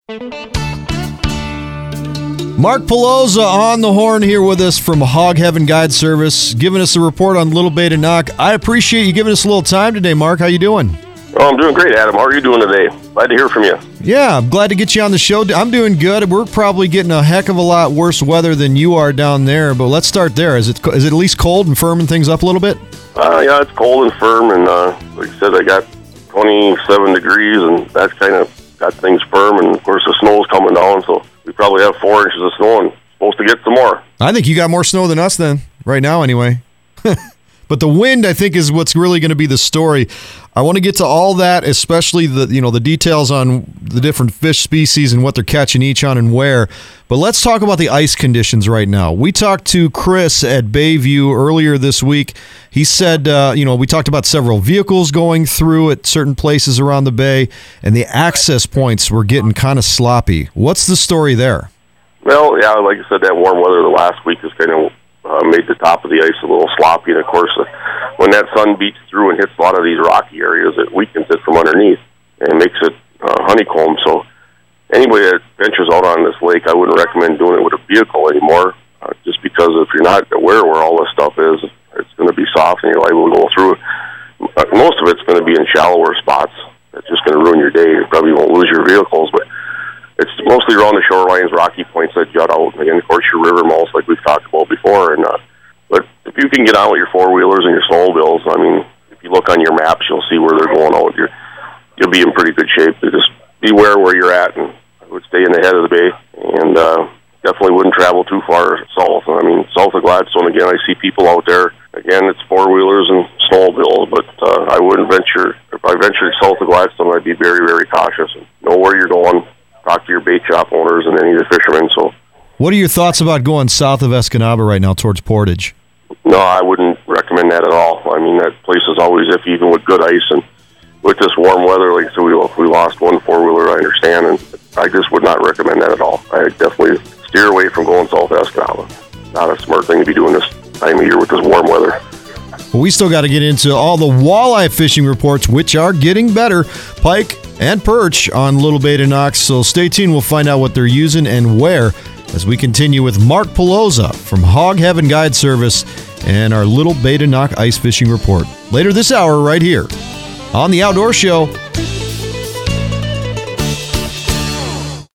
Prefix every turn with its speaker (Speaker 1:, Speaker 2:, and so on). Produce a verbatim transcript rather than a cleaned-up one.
Speaker 1: Mark Pelosa on the horn here with us from Hog Heaven Guide Service, giving us a report on Little Beta Knock. I appreciate you giving us a little time today, Mark. How you doing?
Speaker 2: Oh, I'm doing great, Adam. How are you doing today? Glad to hear from you.
Speaker 1: Yeah, I'm glad to get you on the show. I'm doing good. We're probably getting a heck of a lot worse weather than you are down there, but let's start there. Is it is it at least cold and firming things up a little bit?
Speaker 2: Uh, yeah, it's cold and firm, and uh, like I said, I got twenty-seven degrees, and that's kind of got things firm, and of course the snow's coming down, so we probably have four inches of snow and supposed to get some more.
Speaker 1: I think you got more snow than us then, right now anyway. But the wind, I think, is what's really going to be the story. I want to get to all that, especially the you know the details on the different fish species and what they're catching each on and where. But let's talk about the ice conditions right now. We talked to Chris at Bayview earlier this week. He said, uh, you know, we talked about several vehicles going through at certain places around the bay, and the access points were getting kind of sloppy. What's the story there?
Speaker 2: Well, yeah, like I said, that warm weather the last week has kind of uh, made the top of the ice a little sloppy, and of course, uh, when that sun beats through and hits a lot of these rocky areas, it weakens it from underneath and makes it uh, honeycomb. So anybody that ventures out on this lake, I wouldn't recommend doing it with a vehicle anymore, uh, just because if you're not aware where all this stuff is, it's going to be soft and you're liable to go through it. Uh, most of it's going to be in shallower spots. It's just going to ruin your day. You probably won't lose your vehicles, but it's mostly around the shorelines, rocky points that jut out. And of course, your river mouths, like we've talked about before. And uh, but if you can get on with your four-wheelers and your snowmobiles, I mean, if you look on your maps, you'll see where they're going out. You're, you'll be in pretty good shape. You just beware where you're at, and I would stay in the head of the bay. And uh, definitely wouldn't travel too far south. I mean, south of Gladstone, again, I see people out there. Again, it's four-wheelers and snowmobiles, but uh, I wouldn't venture. If I ventured south of Gladstone, I'd be very, very cautious. And know where you're going. Talk to your bait shop owners and any of the fishermen. So,
Speaker 1: what are your thoughts about going south of Escanaba right now towards Portage?
Speaker 2: No, I wouldn't recommend that at all. I mean, that place is always iffy, even with good ice. And with this warm weather, like so we, we lost one four-wheeler, I understand, and I just would not recommend that at all. I definitely steer away from going south of Escanaba. Not a smart thing to be doing this time of year with this warm weather.
Speaker 1: Well, we still got to get into all the walleye fishing reports, which are getting better. Pike and perch on Little Beta Knock. So stay tuned. We'll find out what they're using and where as we continue with Mark Pelosa from Hog Heaven Guide Service and our Little Beta Knock ice fishing report later this hour right here on The Outdoor Show.